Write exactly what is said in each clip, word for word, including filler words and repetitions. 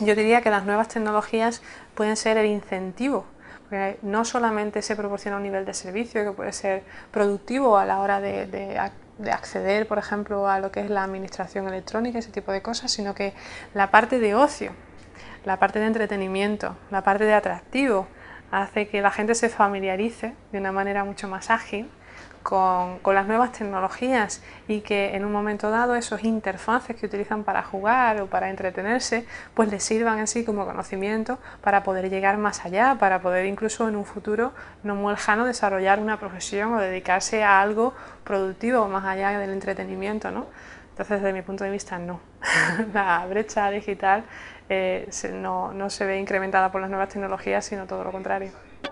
yo diría que las nuevas tecnologías pueden ser el incentivo, porque no solamente se proporciona un nivel de servicio que puede ser productivo a la hora de, de, de acceder, por ejemplo, a lo que es la administración electrónica, ese tipo de cosas, sino que la parte de ocio, la parte de entretenimiento, la parte de atractivo, hace que la gente se familiarice de una manera mucho más ágil Con, con las nuevas tecnologías y que en un momento dado esos interfaces que utilizan para jugar o para entretenerse pues les sirvan en sí como conocimiento para poder llegar más allá, para poder incluso en un futuro no muy lejano desarrollar una profesión o dedicarse a algo productivo más allá del entretenimiento, ¿no? Entonces, desde mi punto de vista, no. La brecha digital eh, se, no, no se ve incrementada por las nuevas tecnologías, sino todo lo contrario.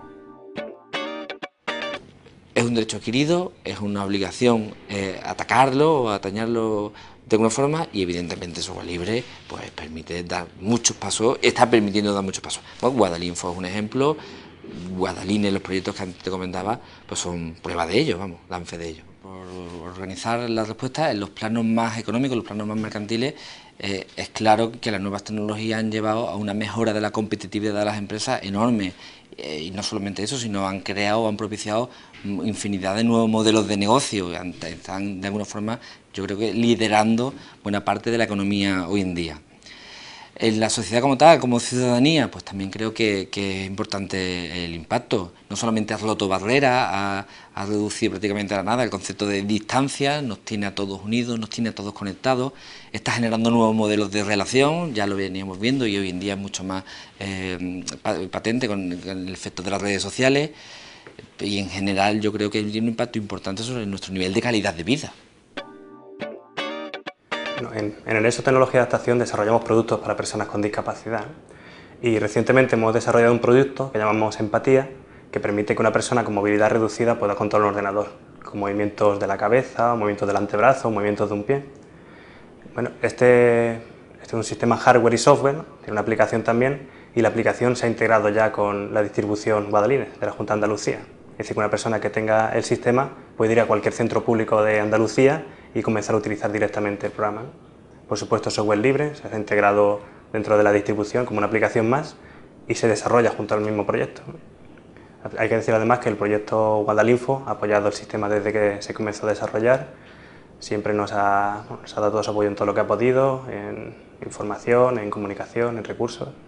Es un derecho adquirido, es una obligación eh, atacarlo o atañarlo de alguna forma y evidentemente el software libre pues permite dar muchos pasos, está permitiendo dar muchos pasos. Pues Guadalinfo es un ejemplo, Guadaline, los proyectos que antes te comentaba, pues son prueba de ello, vamos, dan fe de ello. Por organizar la respuesta en los planos más económicos, los planos más mercantiles, eh, es claro que las nuevas tecnologías han llevado a una mejora de la competitividad de las empresas enorme. Eh, y no solamente eso, sino han creado, han propiciado infinidad de nuevos modelos de negocio. Están de alguna forma, yo creo que liderando buena parte de la economía hoy en día. En la sociedad como tal, como ciudadanía, pues también creo que, que es importante el impacto. No solamente ha roto barreras, ha, ha reducido prácticamente a la nada el concepto de distancia, nos tiene a todos unidos, nos tiene a todos conectados, está generando nuevos modelos de relación, ya lo veníamos viendo y hoy en día es mucho más eh, patente con el efecto de las redes sociales y en general yo creo que tiene un impacto importante sobre nuestro nivel de calidad de vida. En, en el ESO Tecnología de Adaptación desarrollamos productos para personas con discapacidad y recientemente hemos desarrollado un producto que llamamos Empatía, que permite que una persona con movilidad reducida pueda controlar un ordenador, con movimientos de la cabeza, movimientos del antebrazo, movimientos de un pie. Bueno, este, este es un sistema hardware y software, ¿no? Tiene una aplicación también y la aplicación se ha integrado ya con la distribución Guadaline de la Junta de Andalucía. Es decir, que una persona que tenga el sistema puede ir a cualquier centro público de Andalucía y comenzar a utilizar directamente el programa. Por supuesto, software libre, se ha integrado dentro de la distribución como una aplicación más y se desarrolla junto al mismo proyecto. Hay que decir además que el proyecto Guadalinfo ha apoyado el sistema desde que se comenzó a desarrollar, siempre nos ha, nos ha dado todo su apoyo en todo lo que ha podido, en información, en comunicación, en recursos.